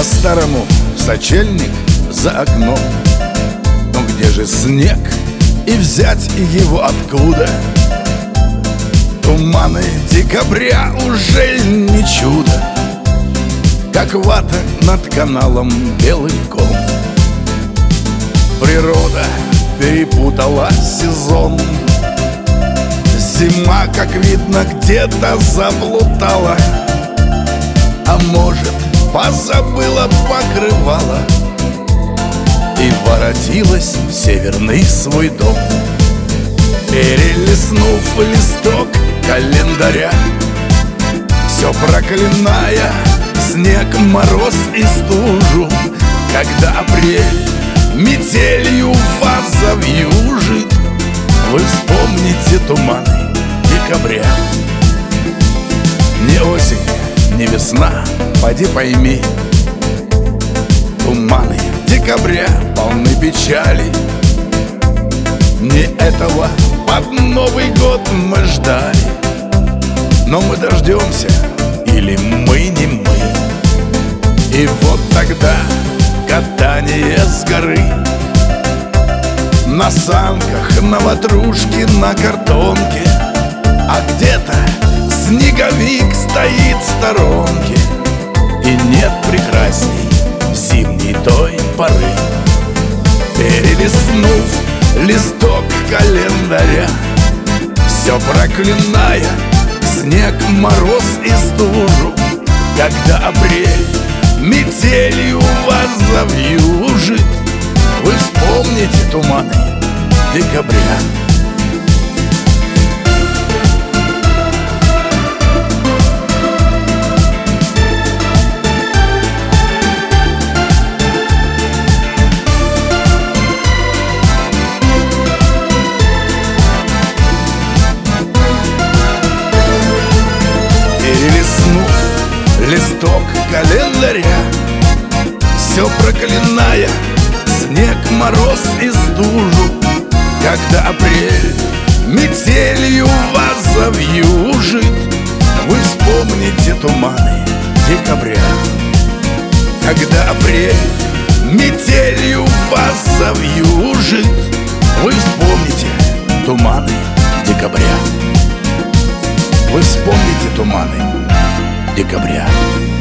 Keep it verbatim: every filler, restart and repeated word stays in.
По-старому сочельник за окном. Но где же снег, и взять его откуда? Туманы декабря уже не чудо, как вата над каналом белый ком. Природа перепутала сезон. Зима, как видно, где-то заплутала, а может, позабыла покрывало и воротилась в северный свой дом. Перелистнув листок календаря, все проклиная снег, мороз и стужу, когда апрель метелью вас завьюжит, вы вспомните туманы декабря. Не осень, не весна, поди пойми, туманы декабря полны печали. Не этого под Новый год мы ждали, но мы дождемся, или мы не мы. И вот тогда катание с горы, на санках, на ватрушке, на картонке, а где-то снеговик стоит в сторонке. И нет прекрасней зимней той поры. Перелистнув листок календаря, все проклиная снег, мороз и стужу, когда апрель метелью вас завьюжит, вы вспомните туманы декабря. Перелистнув листок календаря, все проклиная снег, мороз и стужу, когда апрель метелью вас завьюжит, вы вспомните туманы декабря. Когда апрель метелью вас завьюжит, вы вспомните туманы декабря. Вы вспомните туманы декабря.